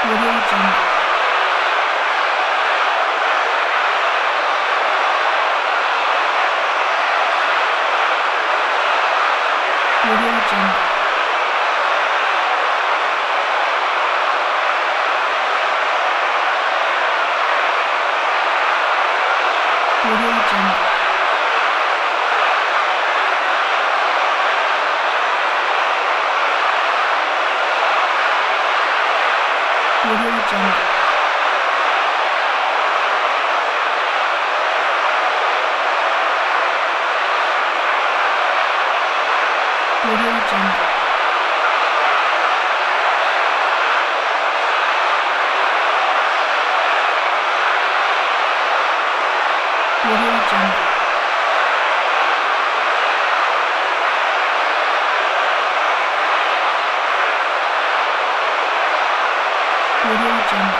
Audio Jungle. Audio Jungle. Audio Jungle. Audio Jungle. Audio Jungle. Audio Jungle. Audio Jungle.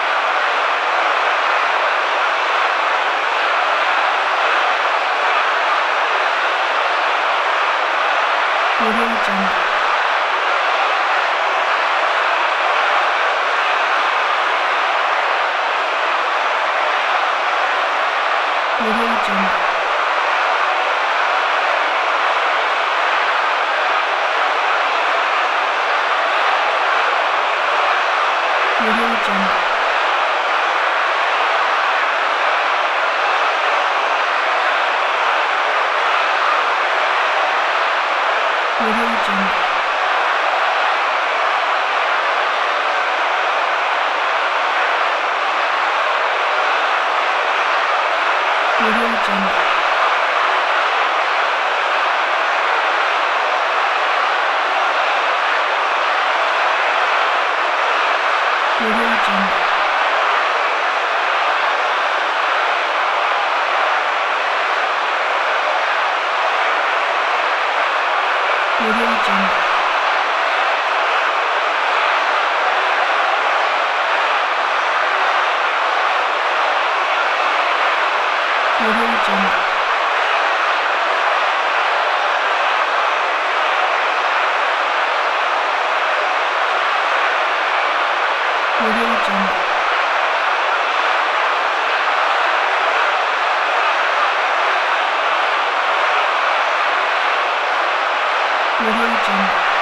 Audio Jungle. Audio Jungle. Audio Jungle. Audio Jungle. Audio Jungle. Audio Jungle. Audio Jungle. Audio Jungle. Audio Jungle. Audio Jungle.